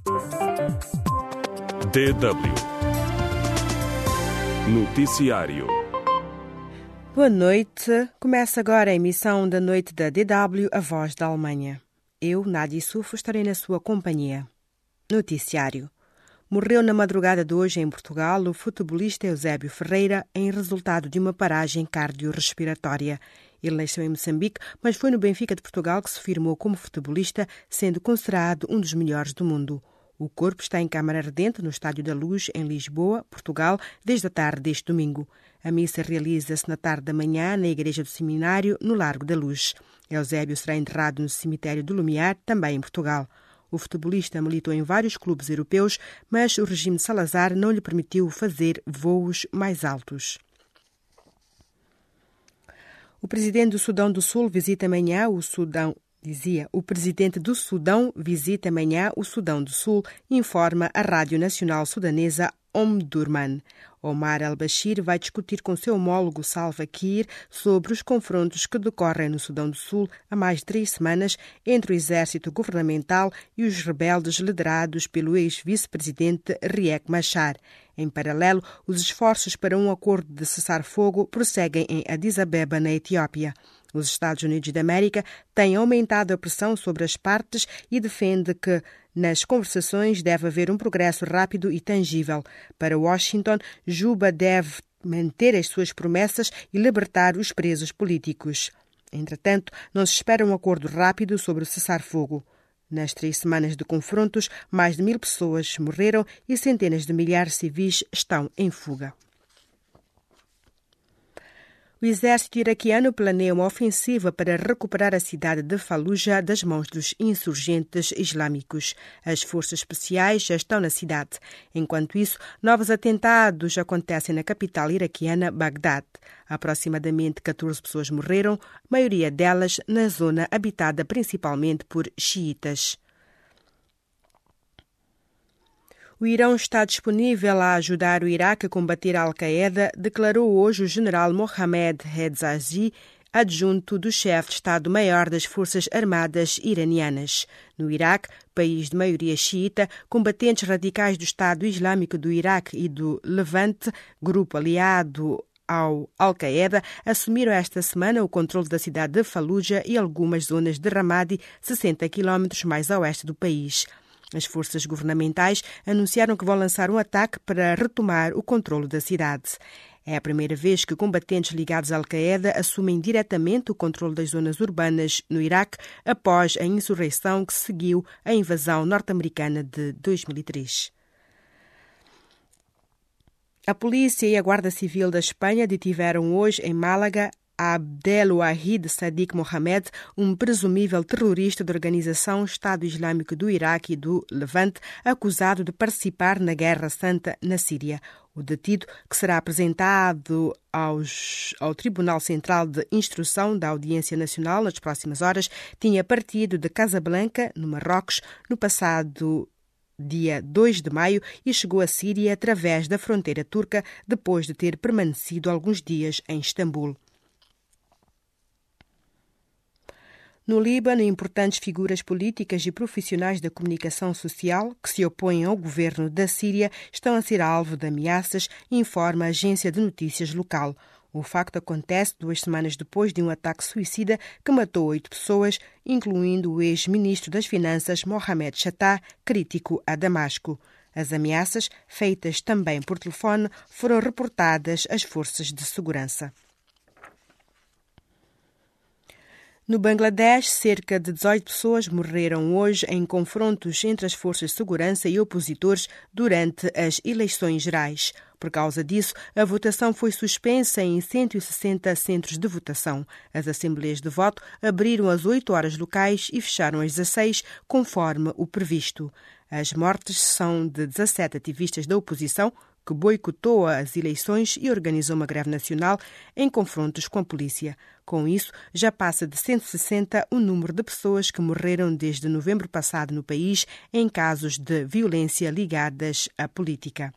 DW Noticiário. Boa noite. Começa agora a emissão da noite da DW, a voz da Alemanha. Eu, Nádia Sufo, estarei na sua companhia. Noticiário. Morreu na madrugada de hoje em Portugal o futebolista Eusébio Ferreira em resultado de uma paragem cardiorrespiratória. Ele nasceu em Moçambique, mas foi no Benfica de Portugal que se firmou como futebolista, sendo considerado um dos melhores do mundo. O corpo está em câmara ardente no Estádio da Luz, em Lisboa, Portugal, desde a tarde deste domingo. A missa realiza-se na tarde da manhã na Igreja do Seminário, no Largo da Luz. Eusébio será enterrado no cemitério do Lumiar, também em Portugal. O futebolista militou em vários clubes europeus, mas o regime de Salazar não lhe permitiu fazer voos mais altos. O presidente do Sudão do Sul visita amanhã o Sudão. O presidente do Sudão visita amanhã o Sudão do Sul, informa a Rádio Nacional Sudanesa Omdurman. Omar al-Bashir vai discutir com seu homólogo Salva Kiir sobre os confrontos que decorrem no Sudão do Sul há mais de 3 semanas entre o exército governamental e os rebeldes liderados pelo ex-vice-presidente Riek Machar. Em paralelo, os esforços para um acordo de cessar-fogo prosseguem em Addis Abeba, na Etiópia. Os Estados Unidos da América têm aumentado a pressão sobre as partes e defende que nas conversações deve haver um progresso rápido e tangível. Para Washington, Juba deve manter as suas promessas e libertar os presos políticos. Entretanto, não se espera um acordo rápido sobre o cessar-fogo. Nas 3 semanas de confrontos, mais de 1000 pessoas morreram e centenas de milhares de civis estão em fuga. O exército iraquiano planeia uma ofensiva para recuperar a cidade de Fallujah das mãos dos insurgentes islâmicos. As forças especiais já estão na cidade. Enquanto isso, novos atentados acontecem na capital iraquiana, Bagdad. Aproximadamente 14 pessoas morreram, a maioria delas na zona habitada principalmente por xiitas. O Irão está disponível a ajudar o Iraque a combater a Al-Qaeda, declarou hoje o general Mohammad Hejazi, adjunto do chefe de Estado-Maior das Forças Armadas iranianas. No Iraque, país de maioria xiita, combatentes radicais do Estado Islâmico do Iraque e do Levante, grupo aliado ao Al-Qaeda, assumiram esta semana o controle da cidade de Fallujah e algumas zonas de Ramadi, 60 km mais a oeste do país. As forças governamentais anunciaram que vão lançar um ataque para retomar o controle da cidade. É a primeira vez que combatentes ligados à Al-Qaeda assumem diretamente o controle das zonas urbanas no Iraque após a insurreição que seguiu à invasão norte-americana de 2003. A polícia e a Guarda Civil da Espanha detiveram hoje em Málaga Abdelwahid Sadiq Mohamed, um presumível terrorista da organização Estado Islâmico do Iraque e do Levante, acusado de participar na Guerra Santa na Síria. O detido, que será apresentado ao Tribunal Central de Instrução da Audiência Nacional nas próximas horas, tinha partido de Casablanca, no Marrocos, no passado dia 2 de maio e chegou à Síria através da fronteira turca, depois de ter permanecido alguns dias em Istambul. No Líbano, importantes figuras políticas e profissionais da comunicação social que se opõem ao governo da Síria estão a ser alvo de ameaças, informa a agência de notícias local. O facto acontece 2 semanas depois de um ataque suicida que matou 8 pessoas, incluindo o ex-ministro das Finanças Mohamed Shattah, crítico a Damasco. As ameaças, feitas também por telefone, foram reportadas às forças de segurança. No Bangladesh, cerca de 18 pessoas morreram hoje em confrontos entre as forças de segurança e opositores durante as eleições gerais. Por causa disso, a votação foi suspensa em 160 centros de votação. As assembleias de voto abriram às 8 horas locais e fecharam às 16, conforme o previsto. As mortes são de 17 ativistas da oposição, que boicotou as eleições e organizou uma greve nacional em confrontos com a polícia. Com isso, já passa de 160 o número de pessoas que morreram desde novembro passado no país em casos de violência ligadas à política.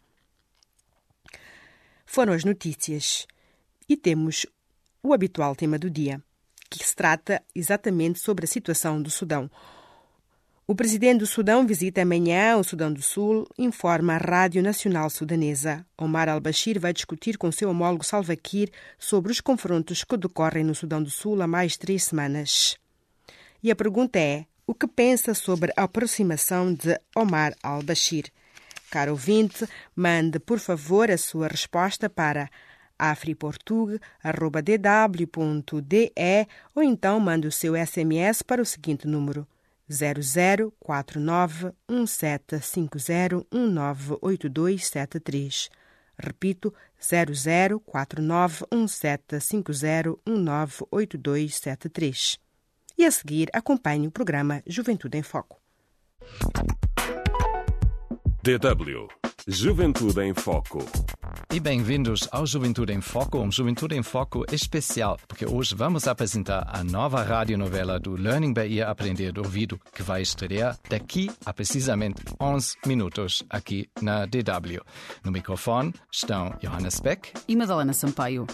Foram as notícias. E temos o habitual tema do dia, que se trata exatamente sobre a situação do Sudão. O presidente do Sudão visita amanhã o Sudão do Sul, informa a Rádio Nacional Sudanesa. Omar al-Bashir vai discutir com seu homólogo Salva Kiir sobre os confrontos que decorrem no Sudão do Sul há mais de 3 semanas. E a pergunta é, o que pensa sobre a aproximação de Omar al-Bashir? Caro ouvinte, mande, por favor, a sua resposta para afriportug@dw.de ou então mande o seu SMS para o seguinte número 00491750198273. Repito, 00491750198273. E a seguir acompanhe o programa Juventude em Foco. DW Juventude em Foco. E bem-vindos ao Juventude em Foco, um Juventude em Foco especial, porque hoje vamos apresentar a nova radionovela do Learning Bahia Aprender do Ouvido, que vai estrear daqui a precisamente 11 minutos aqui na DW. No microfone estão Johannes Beck e Madalena Sampaio.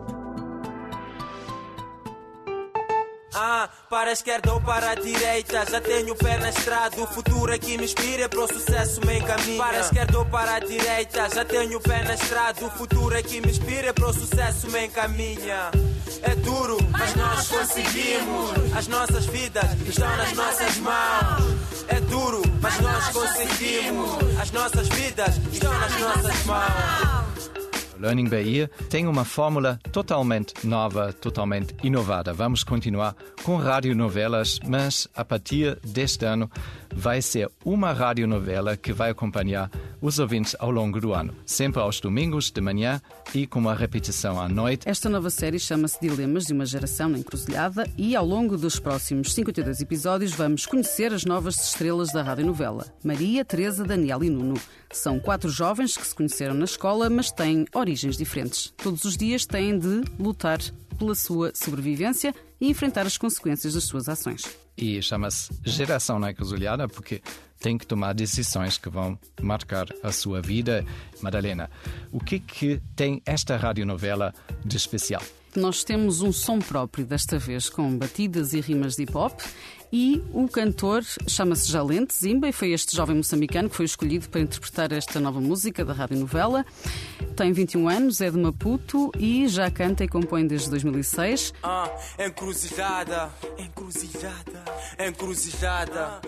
Para a esquerda ou para a direita, já tenho o pé na estrada, o futuro é que me inspira, para o sucesso me encaminha. Para a esquerda ou para a direita, já tenho o pé na estrada, o futuro é que me inspira, para o sucesso me encaminha. É duro, mas nós conseguimos, as nossas vidas estão nas nossas mãos. É duro, mas nós conseguimos, as nossas vidas estão nas nossas mãos. Learning Bahia tem uma fórmula totalmente nova, totalmente inovada. Vamos continuar com radionovelas, mas a partir deste ano vai ser uma radionovela que vai acompanhar os ouvintes ao longo do ano, sempre aos domingos de manhã e com uma repetição à noite. Esta nova série chama-se Dilemas de uma Geração na Encruzilhada e ao longo dos próximos 52 episódios vamos conhecer as novas estrelas da radionovela. Maria, Teresa, Daniel e Nuno. São 4 jovens que se conheceram na escola, mas têm origens diferentes. Todos os dias têm de lutar pela sua sobrevivência e enfrentar as consequências das suas ações. E chama-se Geração na Encruzilhada porque tem que tomar decisões que vão marcar a sua vida. Madalena, o que tem esta radionovela de especial? Nós temos um som próprio, desta vez com batidas e rimas de hip-hop, e o cantor chama-se Jalente Zimba e foi este jovem moçambicano que foi escolhido para interpretar esta nova música da radionovela. Tem 21 anos, é de Maputo e já canta e compõe desde 2006. Encruzilhada, encruzilhada, encruzilhada,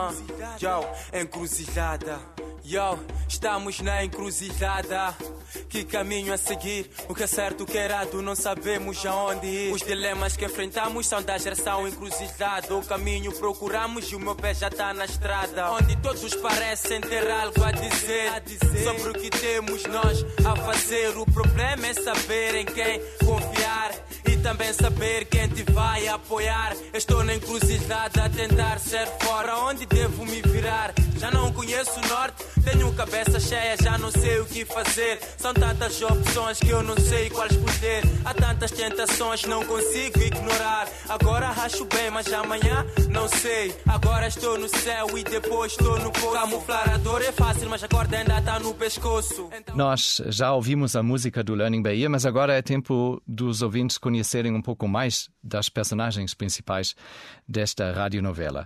encruzilhada. Yo, estamos na encruzilhada. Que caminho a seguir? O que é certo, o que é errado, não sabemos aonde ir. Os dilemas que enfrentamos são da geração encruzilhada. O caminho procuramos e o meu pé já está na estrada, onde todos parecem ter algo a dizer sobre o que temos nós a fazer. O problema é saber em quem confiar e também saber quem te vai apoiar. Estou na encruzilhada a tentar ser fora. Onde devo me virar? Já não conheço o norte, tenho cabeça cheia, já não sei o que fazer. São tantas opções que eu não sei qual escolher. Há tantas tentações, não consigo ignorar. Agora racho bem, mas amanhã não sei. Agora estou no céu e depois estou no poço. Camuflar a dor é fácil, mas a corda ainda está no pescoço. Nós já ouvimos a música do Learning Bahia, mas agora é tempo dos ouvintes conhecerem um pouco mais das personagens principais desta radionovela.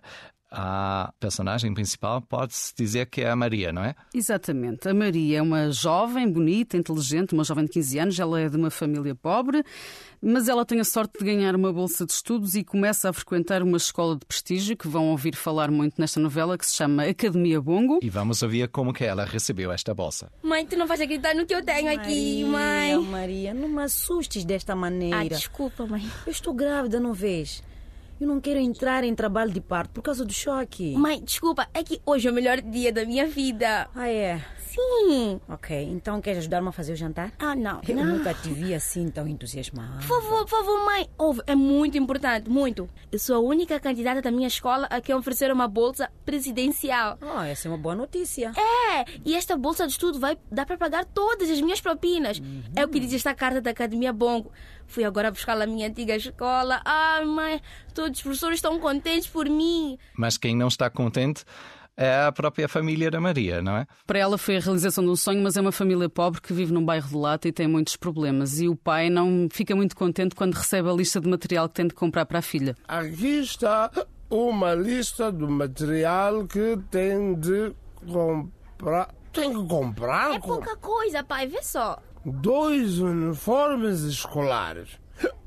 A personagem principal pode-se dizer que é a Maria, não é? Exatamente. A Maria é uma jovem, bonita, inteligente, uma jovem de 15 anos. Ela é de uma família pobre, mas ela tem a sorte de ganhar uma bolsa de estudos e começa a frequentar uma escola de prestígio que vão ouvir falar muito nesta novela, que se chama Academia Bongo. E vamos ouvir como que ela recebeu esta bolsa. Mãe, tu não vais acreditar no que eu tenho aqui, mãe. Maria, não me assustes desta maneira. Desculpa, mãe. Eu estou grávida, não vês? Eu não quero entrar em trabalho de parto por causa do choque. Mãe, desculpa, é que hoje é o melhor dia da minha vida. Ah, é? Sim. Ok, então queres ajudar-me a fazer o jantar? Não. Eu nunca te vi assim tão entusiasmada. Por favor, mãe. É muito importante, muito. Eu sou a única candidata da minha escola a quem oferecer uma bolsa presidencial. Essa é uma boa notícia. E esta bolsa de estudo vai dar para pagar todas as minhas propinas. É o que diz esta carta da Academia Bongo. Fui agora buscar a minha antiga escola. Mãe, todos os professores estão contentes por mim. Mas quem não está contente é a própria família da Maria, não é? Para ela foi a realização de um sonho, mas é uma família pobre que vive num bairro de lata e tem muitos problemas. E o pai não fica muito contente quando recebe a lista de material que tem de comprar para a filha. Aqui está uma lista do material que tem de comprar. Tem que comprar? É pouca coisa, pai, vê só. 2 uniformes escolares,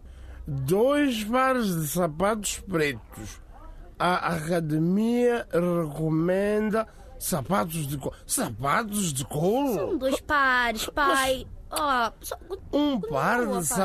2 pares de sapatos pretos. A academia recomenda sapatos de couro. Sapatos de couro? São 2 pares, pai. Um par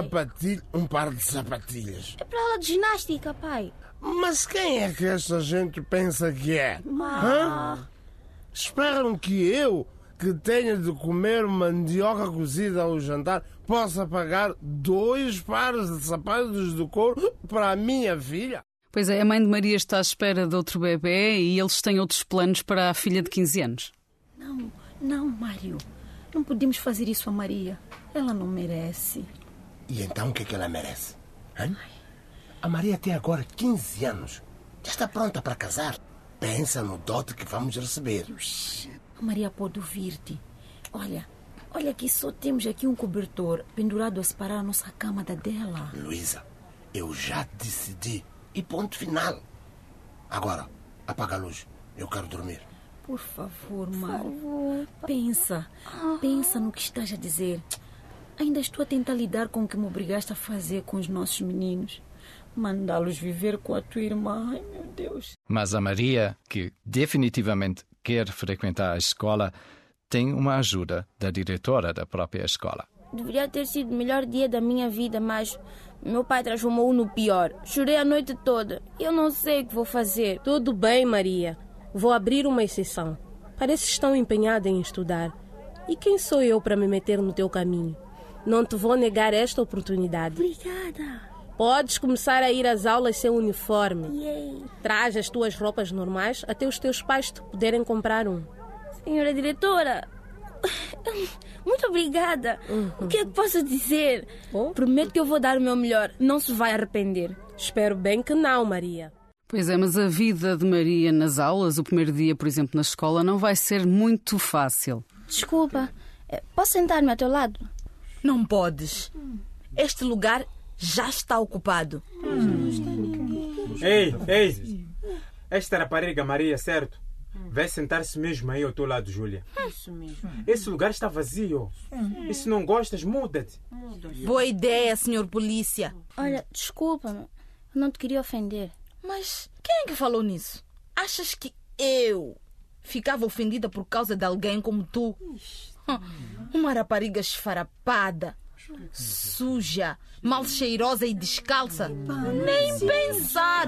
de sapatilhas. É para aula de ginástica, pai. Mas quem é que esta gente pensa que é? Hã? Esperam que eu, que tenha de comer mandioca cozida ao jantar, possa pagar 2 pares de sapatos de couro para a minha filha? Pois é, a mãe de Maria está à espera de outro bebê e eles têm outros planos para a filha de 15 anos. Não, Mário. Não podemos fazer isso a Maria. Ela não merece. E então o que é que ela merece? Hein? A Maria tem agora 15 anos. Já está pronta para casar. Pensa no dote que vamos receber. A Maria pode ouvir-te. Olha que só temos aqui um cobertor pendurado a separar a nossa cama da dela. Luísa, eu já decidi. E ponto final. Agora, apaga a luz. Eu quero dormir. Por favor, Mário. Pensa no que estás a dizer. Ainda estou a tentar lidar com o que me obrigaste a fazer com os nossos meninos. Mandá-los viver com a tua irmã. Ai, meu Deus. Mas a Maria, que definitivamente quer frequentar a escola, tem uma ajuda da diretora da própria escola. Deveria ter sido o melhor dia da minha vida, mas meu pai transformou-o no pior. Chorei a noite toda. Eu não sei o que vou fazer. Tudo bem, Maria. Vou abrir uma exceção. Parece que estão empenhada em estudar. E quem sou eu para me meter no teu caminho? Não te vou negar esta oportunidade. Obrigada. Podes começar a ir às aulas sem uniforme. Yay. Traz as tuas roupas normais até os teus pais te poderem comprar um. Senhora diretora, muito obrigada. O que é que posso dizer? Prometo que eu vou dar o meu melhor. Não se vai arrepender. Espero bem que não, Maria. Pois é, mas a vida de Maria nas aulas, o primeiro dia, por exemplo, na escola, não vai ser muito fácil. Desculpa, posso sentar-me ao teu lado? Não podes. Este lugar já está ocupado. Ei! Esta rapariga Maria, certo? Vai sentar-se mesmo aí ao teu lado, Júlia. Isso mesmo. Esse lugar está vazio. E se não gostas, muda-te. Boa ideia, senhor polícia. Olha, desculpa-me. Eu não te queria ofender. Mas quem é que falou nisso? Achas que eu ficava ofendida por causa de alguém como tu? Uma rapariga esfarapada, suja, mal cheirosa e descalça. Nem pensar.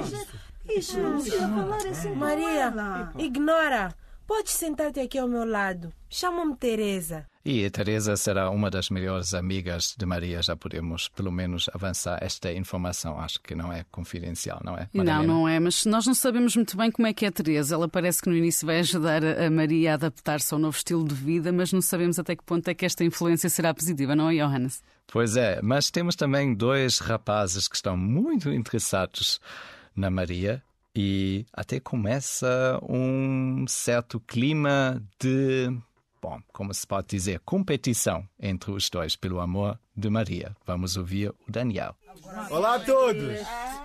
Maria, ignora. Podes sentar-te aqui ao meu lado. Chamo-me Teresa. E a Teresa será uma das melhores amigas de Maria. Já podemos, pelo menos, avançar esta informação. Acho que não é confidencial, não é? Madalena? Não é, mas nós não sabemos muito bem como é que é a Teresa. Ela parece que no início vai ajudar a Maria a adaptar-se ao novo estilo de vida, mas não sabemos até que ponto é que esta influência será positiva, não é, Johannes? Pois é, mas temos também 2 rapazes que estão muito interessados na Maria e até começa um certo clima de, como se pode dizer, competição entre os 2 pelo amor de Maria. Vamos ouvir o Daniel. Olá a todos!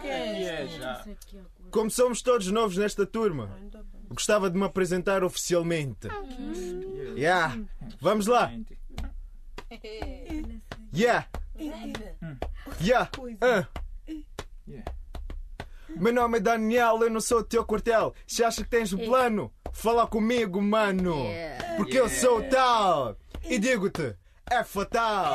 Como somos todos novos nesta turma, gostava de me apresentar oficialmente. Vamos lá! Meu nome é Daniel, eu não sou o teu quartel. Se acha que tens um plano, fala comigo, mano. Porque eu sou tal. E digo-te, é fatal.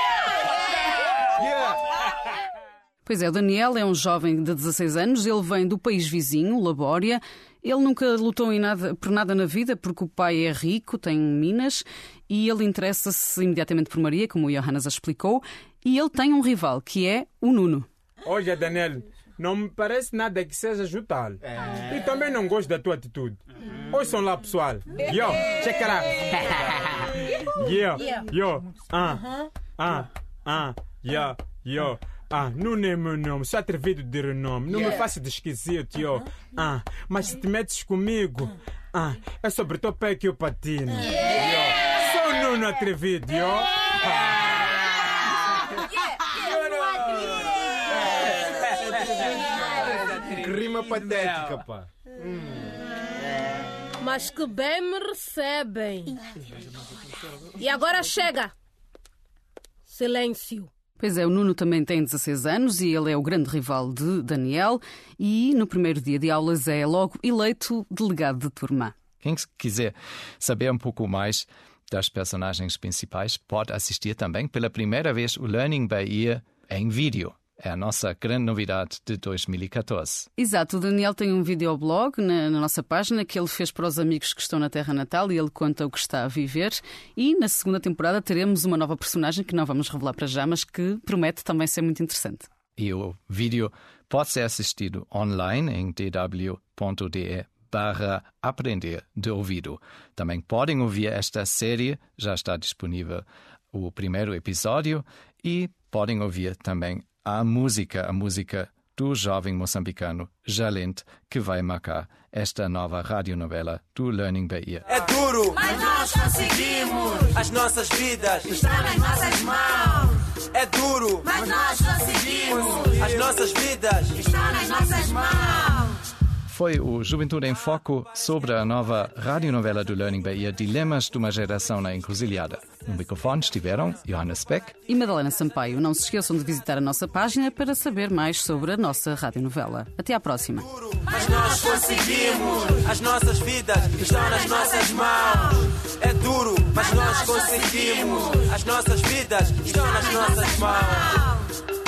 Pois é, o Daniel é um jovem de 16 anos, ele vem do país vizinho, Labória. Ele nunca lutou por nada na vida porque o pai é rico, tem minas, e ele interessa-se imediatamente por Maria, como o Johannes explicou, e ele tem um rival, que é o Nuno. Olha, Daniel, não me parece nada que seja jutal. E também não gosto da tua atitude. Ouçam lá, pessoal. Check it out. Nuno é meu nome, sou atrevido de renome. Não me faça de esquisito, mas se te metes comigo, é sobre teu pé que eu patino. Sou Nuno atrevido, rima patética, pá. Mas que bem me recebem. E agora chega. Silêncio. Pois é, o Nuno também tem 16 anos e ele é o grande rival de Daniel e no primeiro dia de aulas é logo eleito delegado de turma. Quem quiser saber um pouco mais das personagens principais pode assistir também pela primeira vez o Learning by Ear em vídeo. É a nossa grande novidade de 2014. Exato, o Daniel tem um videoblog na nossa página que ele fez para os amigos que estão na terra natal e ele conta o que está a viver. E na segunda temporada teremos uma nova personagem que não vamos revelar para já, mas que promete também ser muito interessante. E o vídeo pode ser assistido online em dw.de/aprender de ouvido. Também podem ouvir esta série, já está disponível o primeiro episódio, e podem ouvir também a música do jovem moçambicano Jalente, que vai marcar esta nova radionovela do Learning by Ear. É duro, mas nós conseguimos. As nossas vidas estão nas nossas mãos. É duro, mas nós conseguimos. As nossas vidas estão nas nossas mãos. Foi o Juventude em Foco sobre a nova radionovela do Learning by Ear, Dilemas de uma Geração na Encruzilhada. No microfone estiveram Johannes Beck e Madalena Sampaio. Não se esqueçam de visitar a nossa página para saber mais sobre a nossa radionovela. Até à próxima. Mas nós conseguimos. As nossas vidas estão nas nossas mãos. É duro, mas nós conseguimos. As nossas vidas estão nas nossas mãos.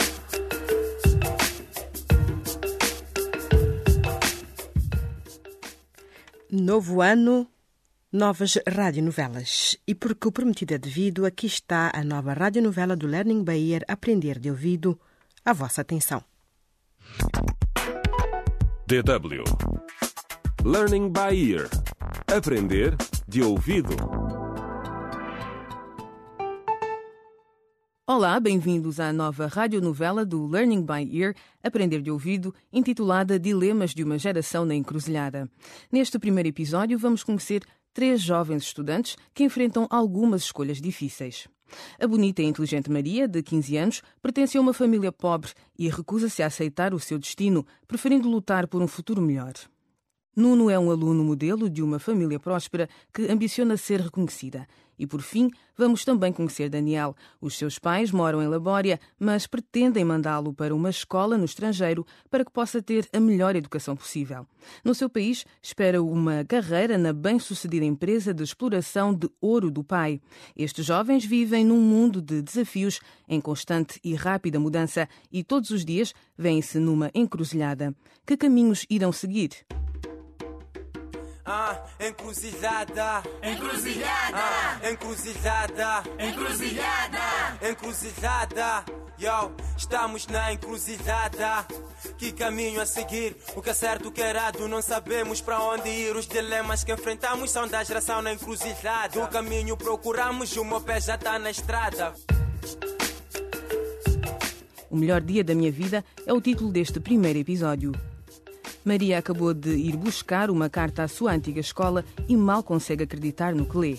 Novo ano, novas radionovelas. E porque o prometido é devido, aqui está a nova radionovela do Learning by Ear, Aprender de Ouvido. A vossa atenção. DW Learning by Ear. Aprender de ouvido. Olá, bem-vindos à nova radionovela do Learning by Ear, Aprender de Ouvido, intitulada Dilemas de uma Geração na Encruzilhada. Neste primeiro episódio vamos conhecer 3 jovens estudantes que enfrentam algumas escolhas difíceis. A bonita e inteligente Maria, de 15 anos, pertence a uma família pobre e recusa-se a aceitar o seu destino, preferindo lutar por um futuro melhor. Nuno é um aluno modelo de uma família próspera que ambiciona ser reconhecida. E, por fim, vamos também conhecer Daniel. Os seus pais moram em Labória, mas pretendem mandá-lo para uma escola no estrangeiro para que possa ter a melhor educação possível. No seu país, espera uma carreira na bem-sucedida empresa de exploração de ouro do pai. Estes jovens vivem num mundo de desafios em constante e rápida mudança e todos os dias vêem-se numa encruzilhada. Que caminhos irão seguir? Encruzilhada, encruzilhada, encruzilhada, encruzilhada, encruzilhada. Yo, estamos na encruzilhada. Que caminho a seguir? O que é certo, o que é errado? Não sabemos para onde ir. Os dilemas que enfrentamos são da geração na encruzilhada. O caminho procuramos, o meu pé já está na estrada. O melhor dia da minha vida é o título deste primeiro episódio. Maria acabou de ir buscar uma carta à sua antiga escola e mal consegue acreditar no que lê.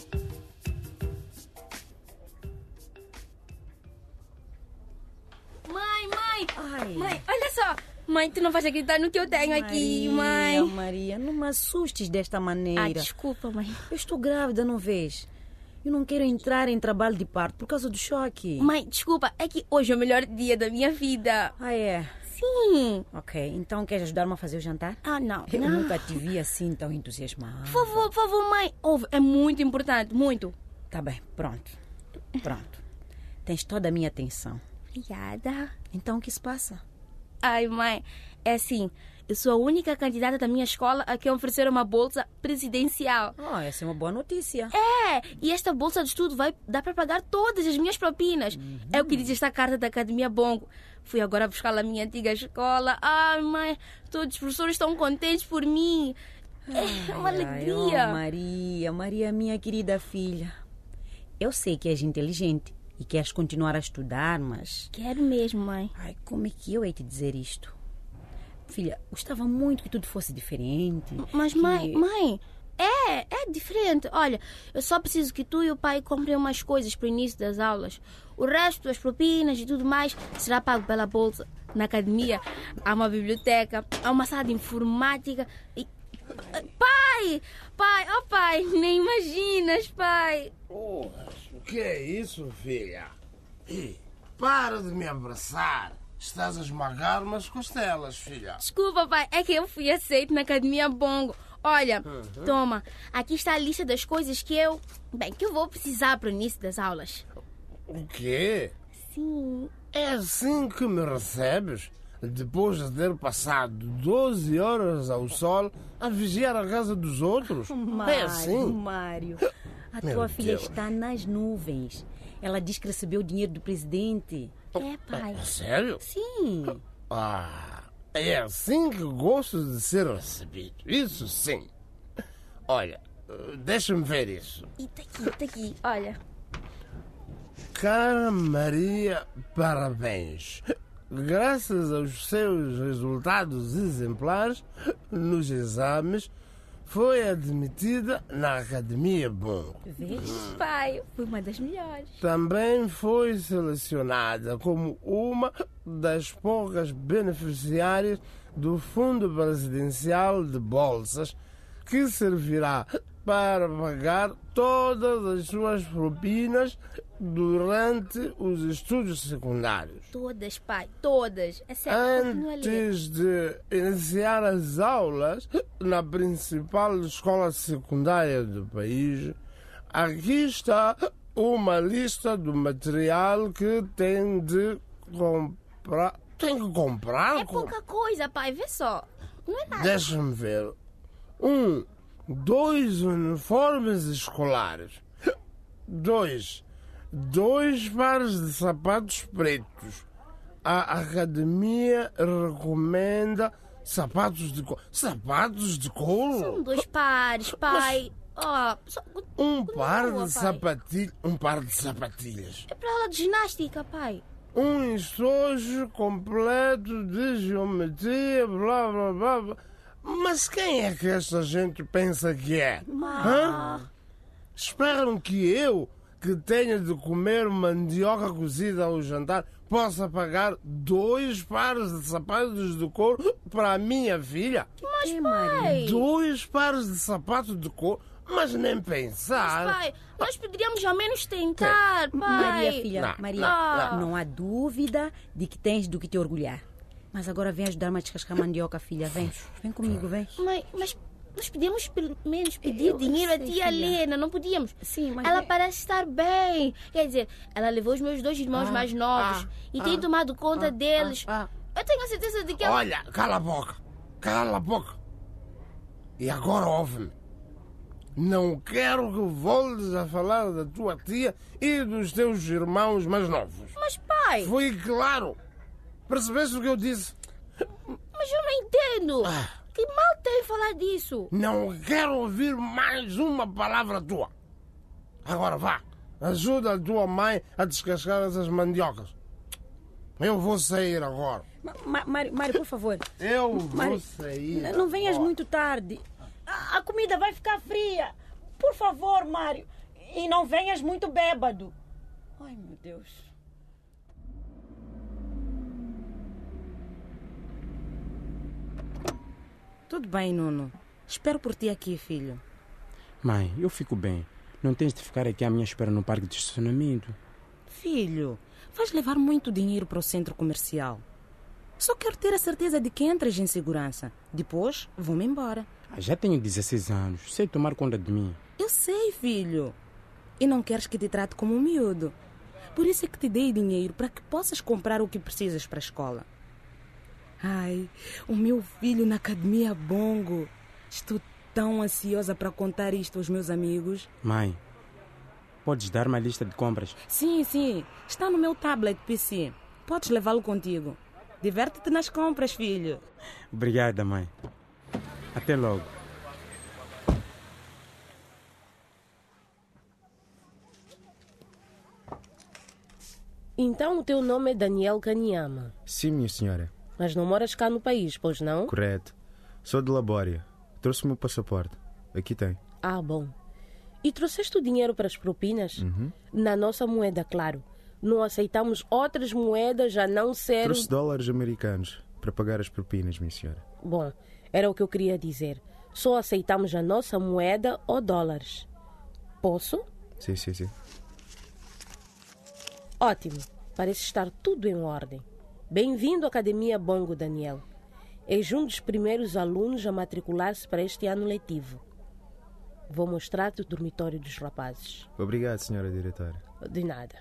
Mãe, olha só. Mãe, tu não vais acreditar no que eu tenho aqui, mãe. Maria, não me assustes desta maneira. Desculpa, mãe. Eu estou grávida, não vês? Eu não quero entrar em trabalho de parto por causa do choque. Mãe, desculpa, é que hoje é o melhor dia da minha vida. Ah, é? Sim. Ok, então queres ajudar-me a fazer o jantar? Não. Eu nunca te vi assim tão entusiasmada. Por favor, mãe. É muito importante, muito. Tá bem, pronto. Tens toda a minha atenção. Obrigada. Então o que se passa? Ai, mãe, é assim, eu sou a única candidata da minha escola a quem oferecer uma bolsa presidencial. Essa é uma boa notícia. E esta bolsa de estudo vai dar para pagar todas as minhas propinas. É o que diz esta carta da Academia Bongo. Fui agora buscar a minha antiga escola. Ai, mãe, todos os professores estão contentes por mim. É uma alegria. Maria, minha querida filha. Eu sei que és inteligente e queres continuar a estudar, mas... Quero mesmo, mãe. Ai, como é que eu hei te dizer isto? Filha, gostava muito que tudo fosse diferente. Mas, mãe, É diferente. Olha, eu só preciso que tu e o pai comprem umas coisas para o início das aulas. O resto, as propinas e tudo mais, será pago pela bolsa. Na academia há uma biblioteca, há uma sala de informática e... Pai, nem imaginas, pai. O que é isso, filha? Para de me abraçar. Estás a esmagar-me as costelas, filha. Desculpa, pai, é que eu fui aceito na Academia Bongo. Olha, toma, aqui está a lista das coisas que eu vou precisar para o início das aulas. O quê? Sim. É assim que me recebes? Depois de ter passado 12 horas ao sol a vigiar a casa dos outros? Mário, é assim? Mário, a Meu tua filha Deus. está nas nuvens. Ela diz que recebeu o dinheiro do presidente. É, pai. Sério? Sim. É assim que gosto de ser recebido. Isso sim. Olha, deixa-me ver isso. E tá aqui, olha. Cara Maria, parabéns. Graças aos seus resultados exemplares nos exames, foi admitida na Academia Bongo. Pai, fui uma das melhores. Também foi selecionada como uma das poucas beneficiárias do Fundo Presidencial de Bolsas, que servirá para pagar todas as suas propinas durante os estudos secundários. Todas, pai, todas. É sério, continua a ler. Antes de iniciar as aulas na principal escola secundária do país, aqui está uma lista do material que tem de comprar. Tem que comprar? É pouca coisa, pai, vê só. Não é nada. Deixa-me ver. 2 uniformes escolares. 2 pares de sapatos pretos. A academia recomenda sapatos de couro. Sapatos de couro? São 2 pares, pai. Um par de sapatilhas. É para aula de ginástica, pai. Um estojo completo de geometria, blá blá blá blá. Mas quem é que esta gente pensa que é? Esperam que eu, que tenho de comer mandioca cozida ao jantar, possa pagar 2 pares de sapatos de couro para a minha filha? Mas, pai... 2 pares de sapatos de couro? Mas nem pensar. Mas, pai, nós poderíamos ao menos tentar, pai. Maria, filha, não há dúvida de que tens do que te orgulhar. Mas agora vem ajudar-me a descascar mandioca, filha. Vem comigo, vem. Mas nós podíamos pelo menos pedir dinheiro à tia Helena, não podíamos? Sim, mas... Ela parece estar bem. Quer dizer, ela levou os meus 2 irmãos mais novos e tem tomado conta deles. Eu tenho a certeza de que ela... Olha, cala a boca. Cala a boca. E agora ouve-me. Não quero que voltes a falar da tua tia e dos teus irmãos mais novos. Mas, pai... Foi claro. Percebeste o que eu disse? Mas eu não entendo. Que mal tem falar disso? Não quero ouvir mais uma palavra tua. Agora vá. Ajuda a tua mãe a descascar essas mandiocas. Eu vou sair agora. Mário, por favor. Eu vou sair. Não venhas muito tarde. A comida vai ficar fria. Por favor, Mário. E não venhas muito bêbado. Ai, meu Deus. Tudo bem, Nuno. Espero por ti aqui, filho. Mãe, eu fico bem. Não tens de ficar aqui à minha espera no parque de estacionamento. Filho, vais levar muito dinheiro para o centro comercial. Só quero ter a certeza de que entras em segurança. Depois, vou-me embora. Já tenho 16 anos. Sei tomar conta de mim. Eu sei, filho. E não queres que te trate como um miúdo. Por isso é que te dei dinheiro para que possas comprar o que precisas para a escola. Ai, o meu filho na Academia Bongo. Estou tão ansiosa para contar isto aos meus amigos. Mãe, podes dar-me a lista de compras? Sim. Está no meu tablet PC. Podes levá-lo contigo. Diverte-te nas compras, filho. Obrigada, mãe. Até logo. Então o teu nome é Daniel Kanyama. Sim, minha senhora. Mas não moras cá no país, pois não? Correto. Sou de Labória. Trouxe o meu passaporte. Aqui tem. Ah, bom. E trouxeste o dinheiro para as propinas? Na nossa moeda, claro. Não aceitamos outras moedas a não ser... Trouxe dólares americanos para pagar as propinas, minha senhora. Bom, era o que eu queria dizer. Só aceitamos a nossa moeda ou dólares. Posso? Sim. Ótimo. Parece estar tudo em ordem. Bem-vindo à Academia Bongo, Daniel. És um dos primeiros alunos a matricular-se para este ano letivo. Vou mostrar-te o dormitório dos rapazes. Obrigado, senhora diretora. De nada.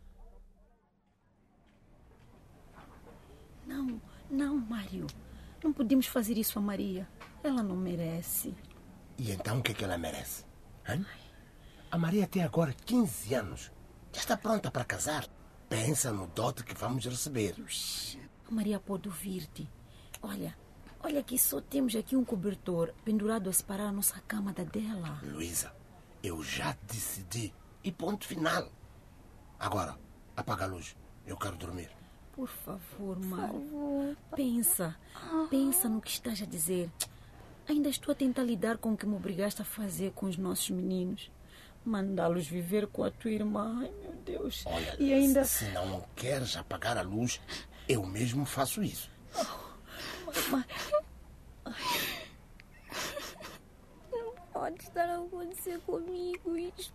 Não, Mário. Não podemos fazer isso a Maria. Ela não merece. E então o que é que ela merece? Hein? A Maria tem agora 15 anos. Já está pronta para casar. Pensa no dote que vamos receber. A Maria pode ouvir-te. Olha que só temos aqui um cobertor pendurado a separar a nossa cama da dela. Luísa, eu já decidi. E ponto final. Agora, apaga a luz. Eu quero dormir. Por favor, Mário. Pensa no que estás a dizer. Ainda estou a tentar lidar com o que me obrigaste a fazer com os nossos meninos. Mandá-los viver com a tua irmã. Ai, meu Deus. Olha, e ainda... se não queres apagar a luz, eu mesmo faço isso. Não pode estar a acontecer comigo isto.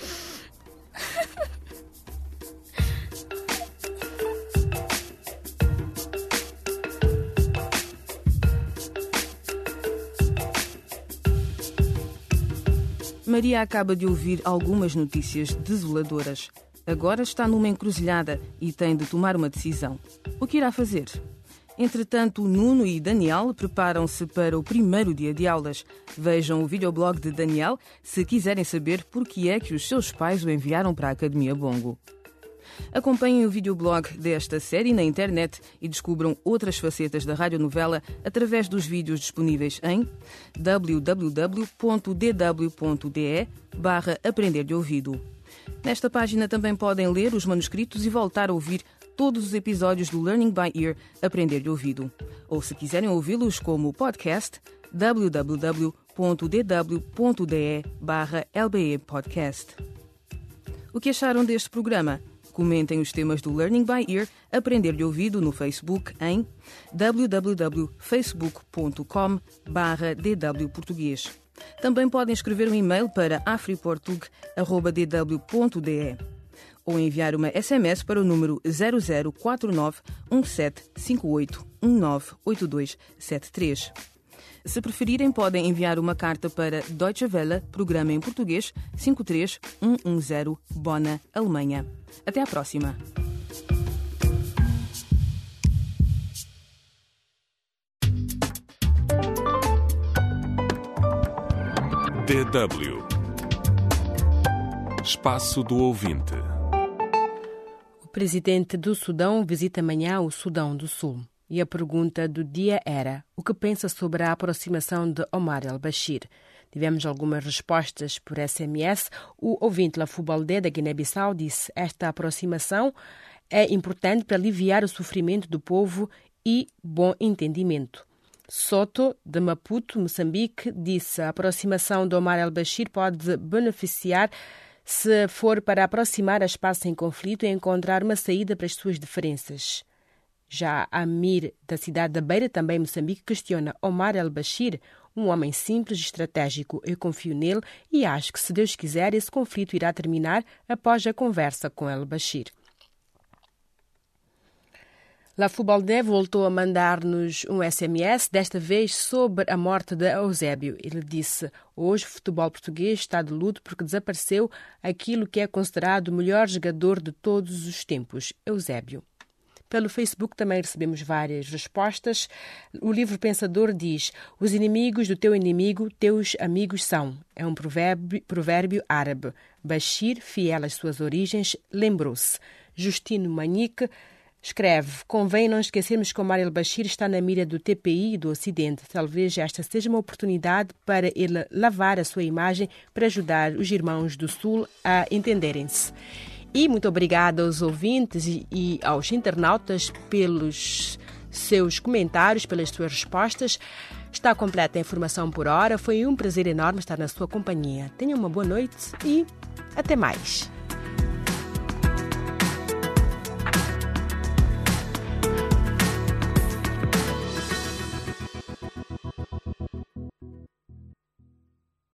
Maria acaba de ouvir algumas notícias desoladoras. Agora está numa encruzilhada e tem de tomar uma decisão. O que irá fazer? Entretanto, Nuno e Daniel preparam-se para o primeiro dia de aulas. Vejam o videoblog de Daniel se quiserem saber por que é que os seus pais o enviaram para a Academia Bongo. Acompanhem o videoblog desta série na internet e descubram outras facetas da radionovela através dos vídeos disponíveis em www.dw.de/aprender de ouvido. Nesta página também podem ler os manuscritos e voltar a ouvir todos os episódios do Learning by Ear Aprender de Ouvido. Ou se quiserem ouvi-los como podcast, www.dw.de/lbe podcast. O que acharam deste programa? Comentem os temas do Learning by Ear Aprender de Ouvido no Facebook em www.facebook.com/dwportuguês. Também podem escrever um e-mail para afriportug@dw.de ou enviar uma SMS para o número 0049 1758 198273. Se preferirem, podem enviar uma carta para Deutsche Welle, Programa em Português, 53110, Bona, Alemanha. Até à próxima. DW Espaço do Ouvinte. O presidente do Sudão visita amanhã o Sudão do Sul. E a pergunta do dia era: o que pensa sobre a aproximação de Omar al-Bashir? Tivemos algumas respostas por SMS. O ouvinte Lafubaldé, da Guiné-Bissau, disse: esta aproximação é importante para aliviar o sofrimento do povo e bom entendimento. Soto, de Maputo, Moçambique, disse: a aproximação de Omar al-Bashir pode beneficiar se for para aproximar as partes em conflito e encontrar uma saída para as suas diferenças. Já Amir, da cidade da Beira, também Moçambique, questiona Omar al-Bashir, um homem simples e estratégico. Eu confio nele e acho que, se Deus quiser, esse conflito irá terminar após a conversa com al-Bashir. Lafubaldé voltou a mandar-nos um SMS, desta vez sobre a morte de Eusébio. Ele disse: hoje o futebol português está de luto porque desapareceu aquilo que é considerado o melhor jogador de todos os tempos, Eusébio. Pelo Facebook também recebemos várias respostas. O livro pensador diz: os inimigos do teu inimigo, teus amigos são. É um provérbio árabe. Bashir, fiel às suas origens, lembrou-se. Justino Manique escreve: convém não esquecermos que Omar al-Bashir está na mira do TPI e do Ocidente. Talvez esta seja uma oportunidade para ele lavar a sua imagem para ajudar os irmãos do Sul a entenderem-se. E muito obrigada aos ouvintes e aos internautas pelos seus comentários, pelas suas respostas. Está completa a informação por hora. Foi um prazer enorme estar na sua companhia. Tenha uma boa noite e até mais.